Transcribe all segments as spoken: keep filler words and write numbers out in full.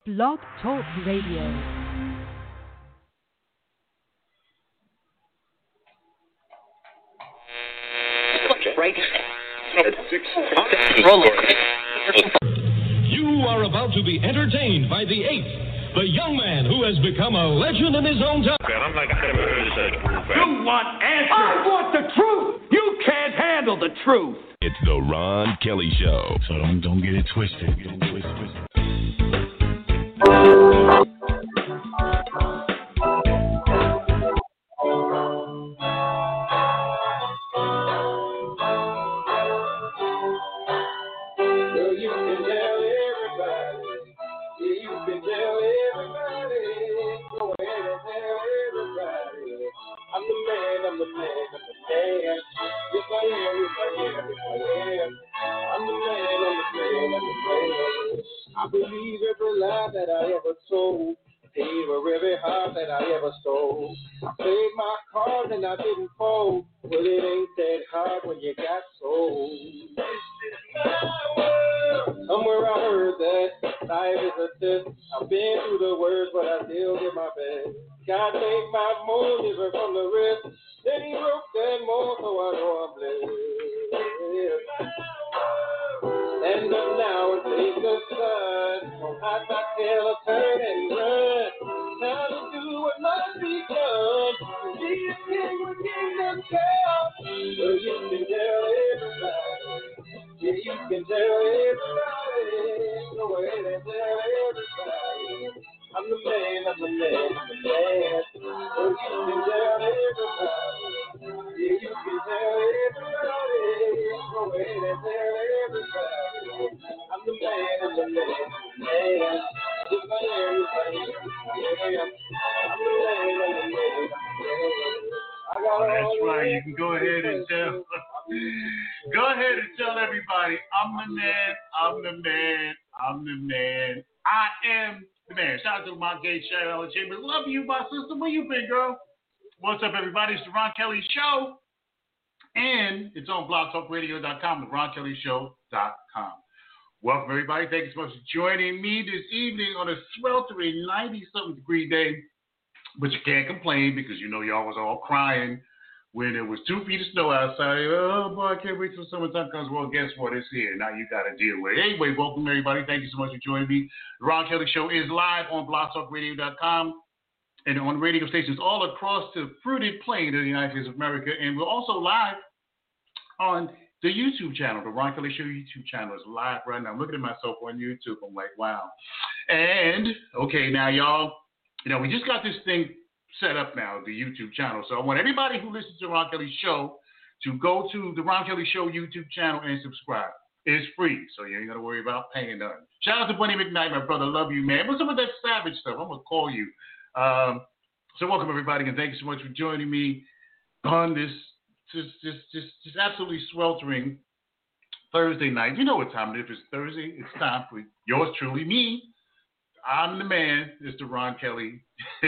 Blog Talk Radio. You are about to be entertained by the eighth, the young man who has become a legend in his own time. I'm like, I never heard of such. You want answers? I want the truth. You can't handle the truth. It's the Ron Kelly Show. So don't don't get it twisted. Get it twisted. I believe every lie that I ever told, gave her every heart that I ever stole. I played my cards and I didn't fold, but it ain't that hard when you got sold. Somewhere I heard that life is a test. I've been through the worst, but I still did my best. God made my mold different from the rest. Then he broke that mold, so I know I'm blessed. Stand up now and take the sun. Don't have to tell a turn and run. Time to do what must be done. Jesus king with kingdom come. Well, you can tell everybody. Yeah, you can tell everybody. Go ahead and tell everybody. I'm the man, I'm the man, I'm the man. Well, you can tell everybody. Yeah, you can tell everybody. Go ahead and tell everybody. I'm the man, I'm the man, I'm the man. Just like everybody. Yeah, I'm the man, I'm the man, I'm the man. I got Oh, that's all right. the You can go ahead and tell. Go ahead and tell everybody, I'm the man, I'm the man, I'm the man. I am the man. Shout out to my gay Cheryl Chambers. Love you, my sister. Where you been, girl? What's up, everybody? It's the Ron Kelly Show. And it's on blog talk radio dot com, the ron kelly show dot com. Welcome, everybody. Thank you so much for joining me this evening on a sweltering ninety-something degree day. But you can't complain because you know y'all was all crying when there was two feet of snow outside. Oh, boy, I can't wait till summertime comes. Well, guess what? It's here. Now you got to deal with it. Anyway, welcome, everybody. Thank you so much for joining me. The Ron Kelly Show is live on blog talk radio dot com and on radio stations all across the fruited plain of the United States of America. And we're also live on the YouTube channel. The Ron Kelly Show YouTube channel is live right now. I'm looking at myself on YouTube. I'm like, wow. And, okay, now, y'all, you know, we just got this thing set up now, the YouTube channel. So I want everybody who listens to Ron Kelly Show to go to the Ron Kelly Show YouTube channel and subscribe. It's free, so you ain't got to worry about paying nothing. Shout out to Bunny McKnight, my brother. Love you, man. What's up with that savage stuff? I'm going to call you. Um, so welcome, everybody, and thank you so much for joining me on this just, just, just, just absolutely sweltering Thursday night. You know what time it is. If it's Thursday, it's time for yours truly, me. I'm the man. It's the Ron Kelly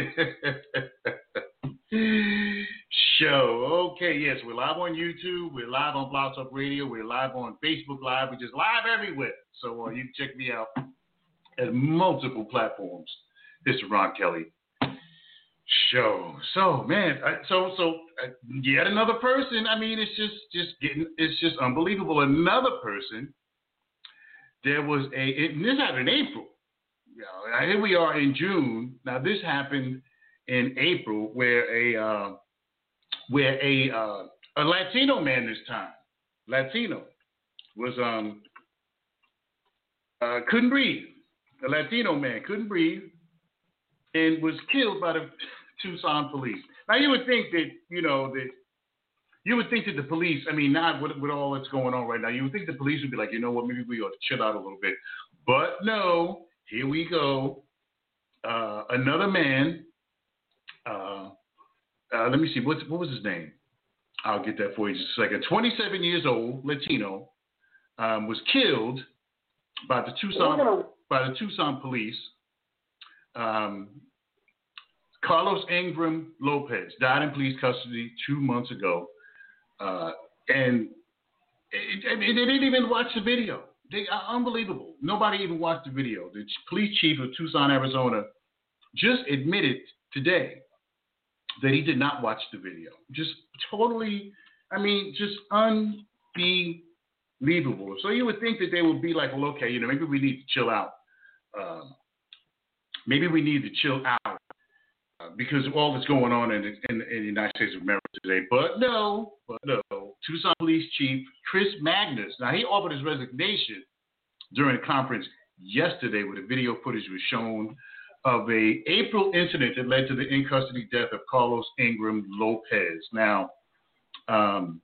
Show. Okay, yes, we're live on YouTube. We're live on Blog Talk Radio. We're live on Facebook Live. We're just live everywhere. So uh, you can check me out at multiple platforms. It's the Ron Kelly Show. So, man, I, so so uh, yet another person. I mean, it's just just getting. It's just unbelievable. Another person. There was a. It, this happened in April. Yeah, here we are in June. Now this happened in April, where a uh, where a uh, a Latino man this time, Latino, was um uh, couldn't breathe. A Latino man couldn't breathe and was killed by the Tucson police. Now you would think that you know that you would think that the police. I mean, not with, with all that's going on right now, you would think the police would be like, you know what, maybe we ought to chill out a little bit. But no. Here we go. Uh, another man. Uh, uh, let me see. What, what was his name? I'll get that for you just a second. twenty-seven years old, Latino, um, was killed by the Tucson gonna... by the Tucson police. Um, Carlos Ingram Lopez died in police custody two months ago, uh, and it, it, they didn't even watch the video. they are unbelievable. Nobody even watched the video. The police chief of Tucson, Arizona, just admitted today that he did not watch the video. Just totally, I mean, just unbelievable. So you would think that they would be like, well, okay, you know, maybe we need to chill out. Um, maybe we need to chill out uh, because of all that's going on in, in, in the United States of America today. But no, but no. Tucson Police Chief Chris Magnus, now he offered his resignation during a conference yesterday where the video footage was shown of a April incident that led to the in-custody death of Carlos Ingram Lopez. Now, um,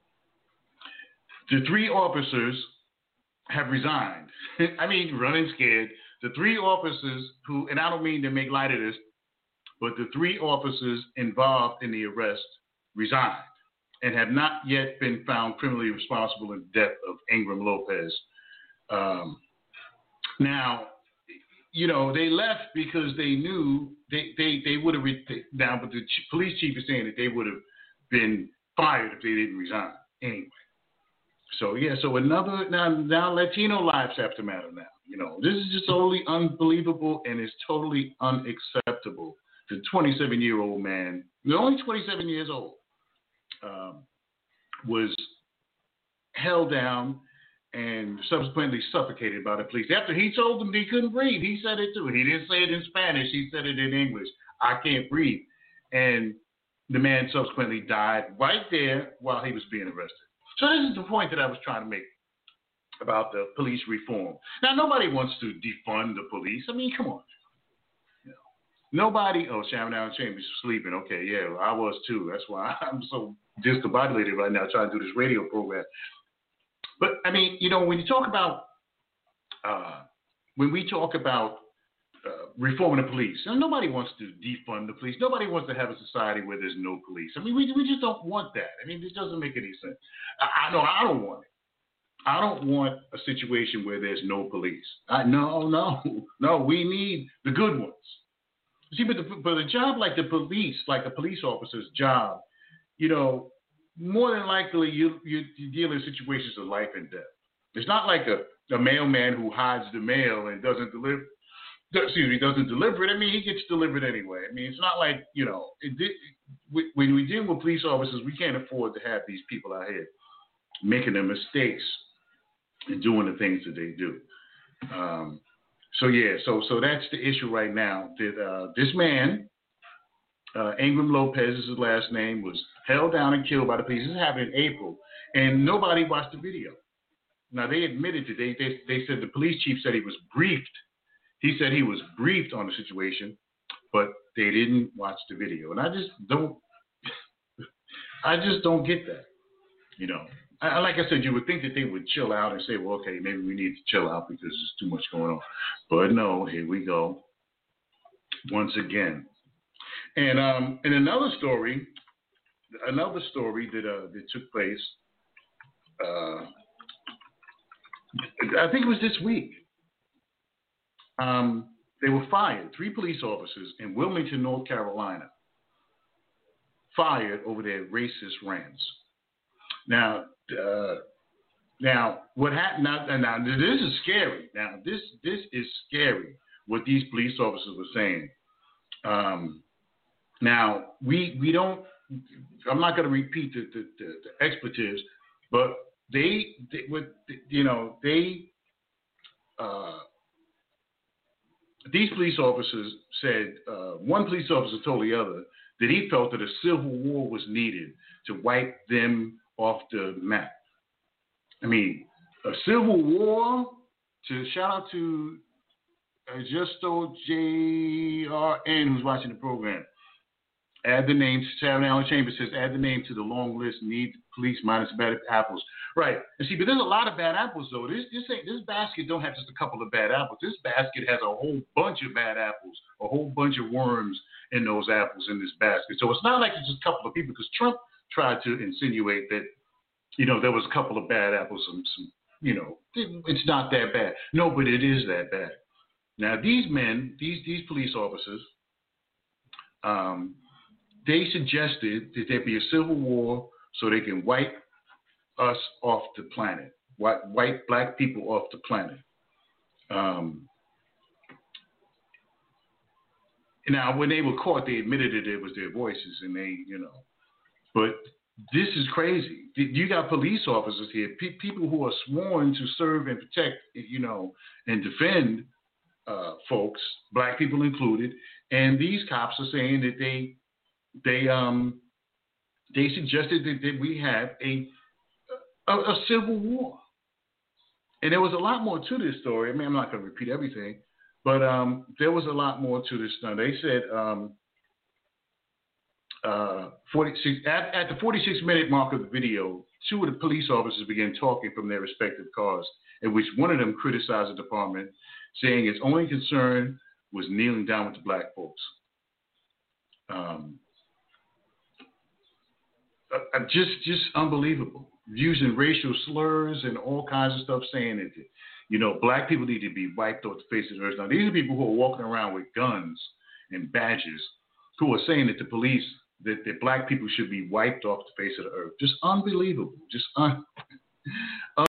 the three officers have resigned. I mean, running scared. The three officers who, and I don't mean to make light of this, but the three officers involved in the arrest resigned and have not yet been found criminally responsible in the death of Ingram Lopez. Um, now, you know, they left because they knew they, they, they would have, re- now, but the ch- police chief is saying that they would have been fired if they didn't resign anyway. So, yeah, so another, now, now Latino lives have to matter now. You know, this is just totally unbelievable and it's totally unacceptable. The twenty-seven-year-old man, only twenty-seven years old, um, was held down and subsequently suffocated by the police. After he told them he couldn't breathe, he said it too. He didn't say it in Spanish. He said it in English. I can't breathe. And the man subsequently died right there while he was being arrested. So this is the point that I was trying to make about the police reform. Now, nobody wants to defund the police. I mean, come on. You know, nobody, oh, Shaman Allen Chambers is sleeping. Okay, yeah, well, I was too. That's why I'm so discombobulated right now trying to do this radio program. But, I mean, you know, when you talk about, uh, when we talk about uh, reforming the police, and nobody wants to defund the police. Nobody wants to have a society where there's no police. I mean, we we just don't want that. I mean, this doesn't make any sense. I, I know I don't want it. I don't want a situation where there's no police. I, no, no, no. We need the good ones. See, but, the, but a job like the police, like a police officer's job, you know, more than likely you, you, you deal in situations of life and death. It's not like a, a mailman who hides the mail and doesn't deliver. Excuse me, doesn't deliver it. I mean, he gets delivered anyway. I mean, it's not like, you know, it, it, when we deal with police officers, we can't afford to have these people out here making their mistakes and doing the things that they do. Um, so, yeah, so so that's the issue right now. That uh, this man, uh, Ingram Lopez is his last name, was held down and killed by the police. This happened in April, and nobody watched the video. Now, they admitted that they, they, they said the police chief said he was briefed. He said he was briefed on the situation, but they didn't watch the video. And I just don't, I just don't get that, you know. I, like I said, you would think that they would chill out and say, well, okay, maybe we need to chill out because there's too much going on. But no, here we go once again. And um, in another story, another story that uh, that took place, uh, I think it was this week. Um, they were fired. Three police officers in Wilmington, North Carolina, fired over their racist rants. Now, uh, now what happened? Now, now, this is scary. Now, this this is scary. What these police officers were saying. Um, now, we we don't. I'm not going to repeat the, the, the, the expletives, but they, they would, you know, they. Uh, These police officers said, uh, one police officer told the other that he felt that a civil war was needed to wipe them off the map. I mean, a civil war, to shout out to uh, Justo J R N who's watching the program. Add the name, Sharon Allen Chambers says, add the name to the long list, need police minus bad apples. Right. And see, but there's a lot of bad apples, though. This this ain't, this basket don't have just a couple of bad apples. This basket has a whole bunch of bad apples, a whole bunch of worms in those apples in this basket. So it's not like it's just a couple of people, because Trump tried to insinuate that, you know, there was a couple of bad apples and some, you know, it's not that bad. No, but it is that bad. Now, these men, these these police officers, um, they suggested that there be a civil war so they can wipe us off the planet. white, white black people off the planet. Um, now, when they were caught, they admitted that it was their voices, and they, you know, but this is crazy. You got police officers here, pe- people who are sworn to serve and protect, you know, and defend uh, folks, black people included, and these cops are saying that they they um they suggested that, that we have a, a a civil war. And there was a lot more to this story. I mean, I'm not going to repeat everything, but um, there was a lot more to this story. They said um, uh, forty-six at, at the forty-six minute mark of the video, two of the police officers began talking from their respective cars, in which one of them criticized the department, saying its only concern was kneeling down with the black folks. Um, uh, just, just unbelievable. Using racial slurs and all kinds of stuff, saying that, you know, black people need to be wiped off the face of the earth. Now, these are people who are walking around with guns and badges, who are saying that the police, that, that black people should be wiped off the face of the earth. Just unbelievable. Just un-